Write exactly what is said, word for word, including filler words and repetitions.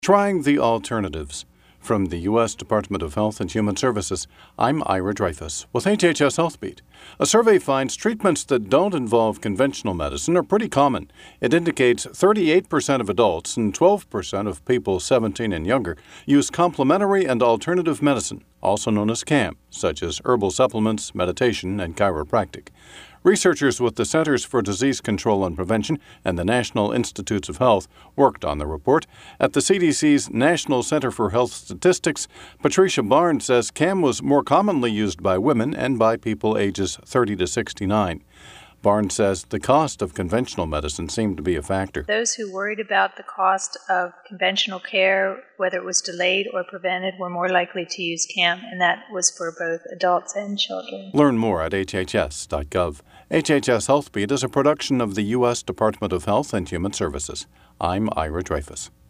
Trying the alternatives. From the U S Department of Health and Human Services, I'm Ira Dreyfus with H H S Health Beat. A survey finds treatments that don't involve conventional medicine are pretty common. It indicates thirty-eight percent of adults and twelve percent of people seventeen and younger use complementary and alternative medicine, also known as C A M, such as herbal supplements, meditation, and chiropractic. Researchers with the Centers for Disease Control and Prevention and the National Institutes of Health worked on the report. At the C D C's National Center for Health Statistics, Patricia Barnes says C A M was more commonly used by women and by people ages thirty to sixty-nine. Barnes says the cost of conventional medicine seemed to be a factor. Those who worried about the cost of conventional care, whether it was delayed or prevented, were more likely to use C A M, and that was for both adults and children. Learn more at H H S dot gov. H H S Health Beat is a production of the U S Department of Health and Human Services. I'm Ira Dreyfus.